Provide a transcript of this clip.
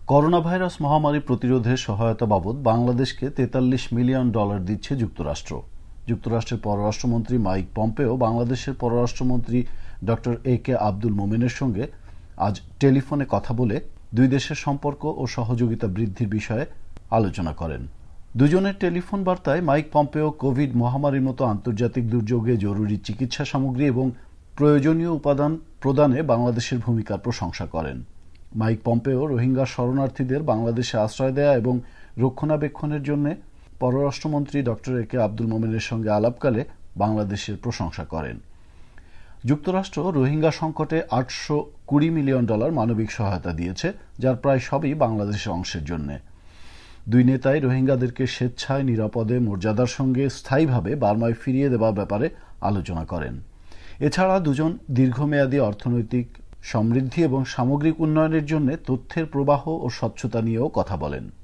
Corona virus মহামারী প্রতিরোধে সহায়তা বাবদ বাংলাদেশকে $43 মিলিয়ন দিচ্ছে যুক্তরাষ্ট্র। যুক্তরাষ্ট্রের পররাষ্ট্রমন্ত্রী মাইক পম্পেও বাংলাদেশের পররাষ্ট্রমন্ত্রী ডক্টর এ.কে আব্দুল মোমেনের সঙ্গে আজ টেলিফোনে কথা বলে দুই দেশের সম্পর্ক ও সহযোগিতা বৃদ্ধির বিষয়ে আলোচনা করেন। দুজনের টেলিফোন বার্তায় মাইক পম্পেও কোভিড মহামারীর মতো আন্তর্জাতিক দুর্যোগে জরুরি চিকিৎসা সামগ্রী এবং প্রয়োজনীয় উপাদান প্রদানে বাংলাদেশের ভূমিকার প্রশংসা করেন। মাইক পম্পেও রোহিঙ্গা শরণার্থীদের বাংলাদেশে আশ্রয় দেয়া এবং রক্ষণাবেক্ষণের জন্য পররাষ্ট্রমন্ত্রী ডক্টর এ.কে আব্দুল মোমেনের সঙ্গে আলাপকালে বাংলাদেশের প্রশংসা করেন। যুক্তরাষ্ট্র রোহিঙ্গা সংকটে $820 মিলিয়ন মানবিক সহায়তা দিয়েছে, যার প্রায় সবই বাংলাদেশের অংশের জন্য। দুই নেতাই রোহিঙ্গাদেরকে স্বেচ্ছায়, নিরাপদে, মর্যাদার সঙ্গে স্থায়ীভাবে বার্মায় ফিরিয়ে দেওয়ার ব্যাপারে আলোচনা করেন। এছাড়া দুজন দীর্ঘমেয়াদী অর্থনৈতিক সমৃদ্ধি এবং সামগ্রিক উন্নয়নের জন্য তথ্যের প্রবাহ ও স্বচ্ছতা নিয়েও কথা বলেন।